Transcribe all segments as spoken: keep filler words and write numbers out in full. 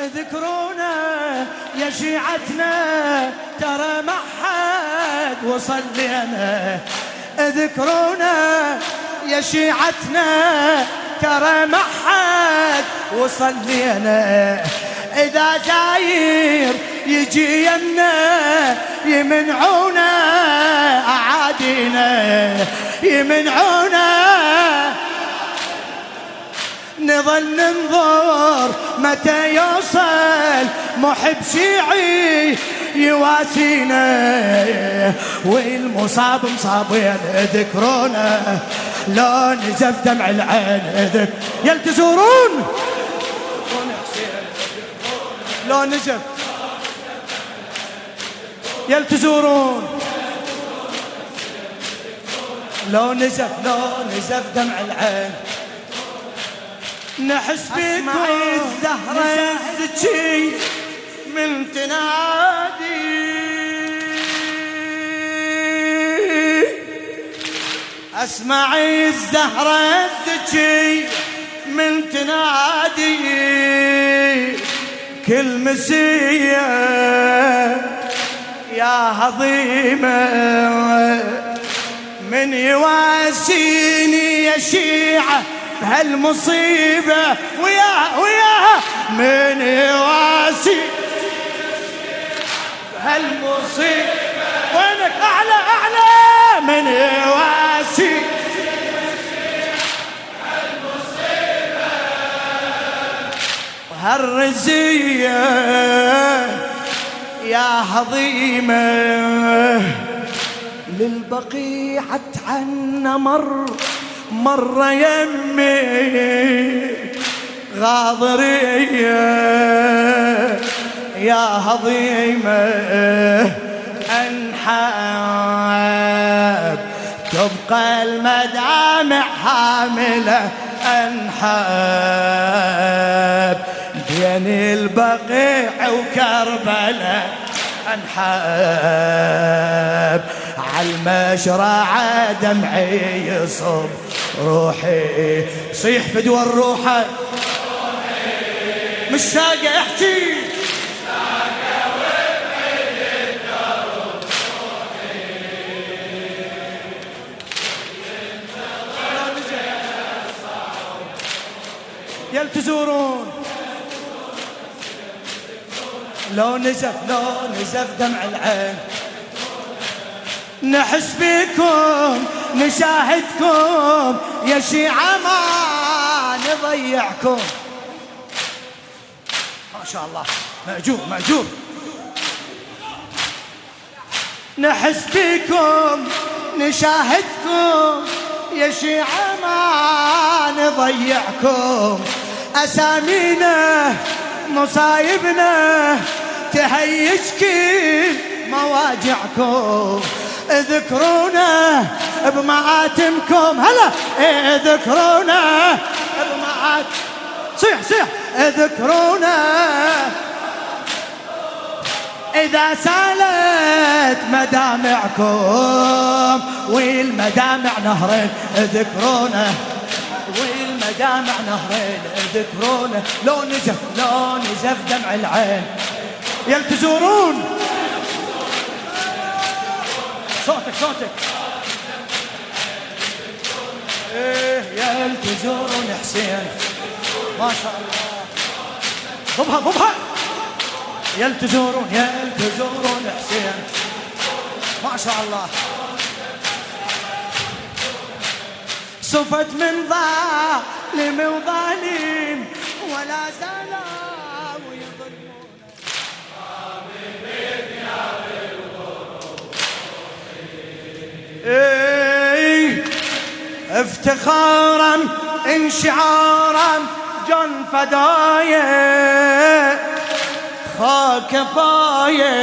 اذكرونا يا شيعتنا ترى ما حد وصل لنا. اذكرونا يا شيعتنا ترى ما حد وصل لنا. إذا زاير يجي يمنا يمنعونا أعادينا يمنعونا. نظل ننظر متى يوصل محب شيعي يواسينا والمصاب مصابين. اذكرونا لو نزف دمع العين. اذك يلتزورون لو نزف يلتزورون لو نزف لو نزف دمع العين. نحس بكم الزهرة الزكي من تنادي. اسمعي الزهرة الزكي من تنادي. كل مسية يا هضيمة من يواسيني يا شيعة بهالمصيبة وياها وياها. من يواسي بهالمصيبة وينك أعلى أعلى. من يواسي بهالمصيبة وهالرزية يا هضيمة. للبقيعة عنا مر مرة يمي غاضرية يا هضيمة. أنحاب تبقى المدامع حاملة. أنحاب بين البقيع وكربلاء. أنحاب عالمشرعة دمعي يصب روحي. صيح فدوى الروحة مشتاقة احكي مشتاقة وبعيد الدروب روحي. يلتزورون لو نزف لو نزف دمع العين. نحس بكم نشاهدكم يا شيعة ما نضيعكم. ما شاء الله مأجور مأجور. نحس بكم نشاهدكم يا شيعة ما نضيعكم. أسامينا مصايبنا تهيج كل مواجعكم. اذكرونا بمآتمكم. هلا اذكرونا بمآتم. صيح صيح اذكرونا إذا سالت مدامعكم والمدامع نهرين. اذكرونا والمدامع نهرين. اذكرونا لو نزف لو نزف دمع العين. يلتزورون صوتك صوتك. ايه يلتزورون حسين ما شاء الله. ضبها ضبها. يلتزورون يلتزورون حسين ما شاء الله. صفت من ظالم وظالم ولا زالوا يظلمون. ايه افتخارا انشعارا جن فدايا خاك بايا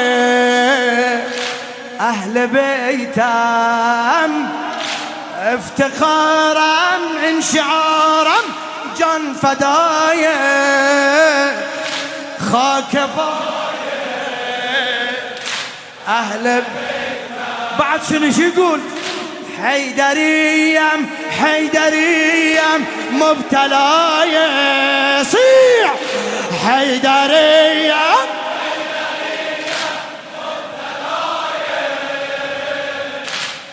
اهل بيتام. افتخارا انشعارا جن فدايا خاك بايا اهل بيتام. بعد شنو يقول؟ حيدريم حيدريم مبتلايا. صيح حيدريم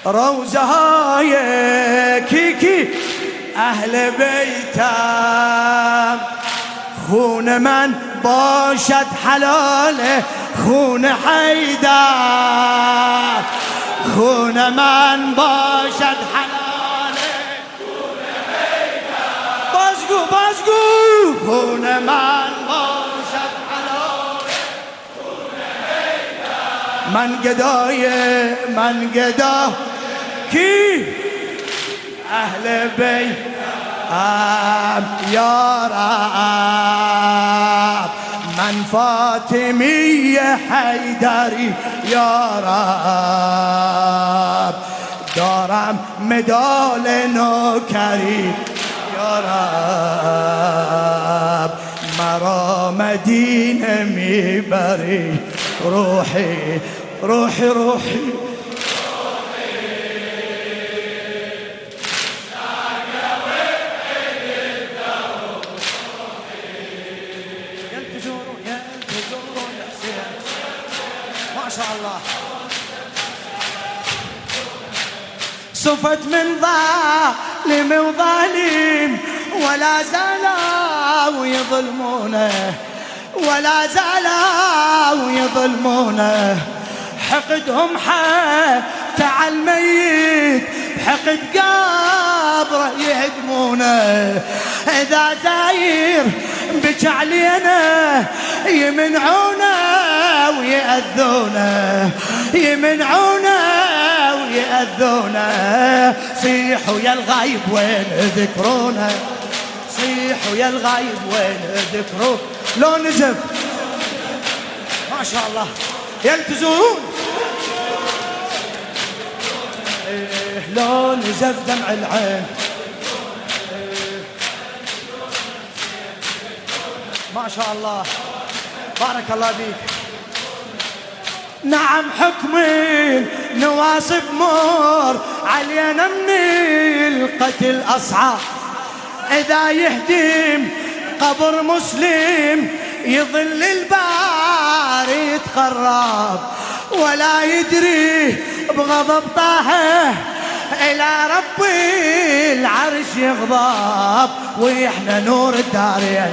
روزة هاي كيكي أهل بيتام خون من باشد حلاله خون حيدر خون من باشد حلاله خون حيدر بازقو بازقو خون من باشد حلاله خون حيدر من قدايه من قداه كي أهل بيت آم يا رب من فاطمية حيدري يا رب دارم مدال نوکری یا رب مرا مدینه میبری روحی روحی روحی ما شاء الله صفت من ظالم وظالم ولا زالوا يظلمونه ولا زالوا يظلمونه حقدهم حتى على الميت بحقد قبره يهدمونه إذا زاير بك علينا يمنعونا ويأذونا يمنعونا ويأذونا صيحوا يا الغايب وين ذكرونا صيحوا يا الغايب وين ذكرونا لو نزف ما شاء الله يلتزون إيه لو نزف دمع العين ما شاء الله بارك الله بيك نعم حكم نواصب مر علينا من القتل أصعب إذا يهدم قبر مسلم يظل البار يتقرب ولا يدري بغضب طه إلى رب العرش يغضب وإحنا نور الدارين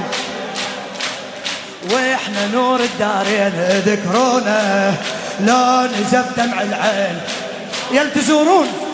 وإحنا نور الدارين ذكرونا لا نزف دمع العين يلتزورون